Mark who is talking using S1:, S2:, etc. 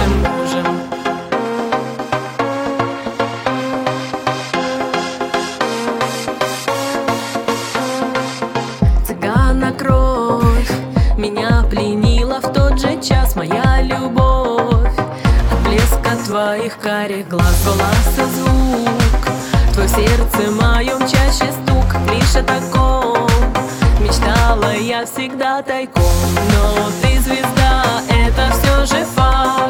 S1: будущим мужем. Цыгана кровь меня пленила в тот же час, моя любовь. От блеска твоих карих глаз волос и звук, твой в сердце моем чаще стук. Лишь о таком мечтала я всегда тайком. Но ты звезда, это все же факт.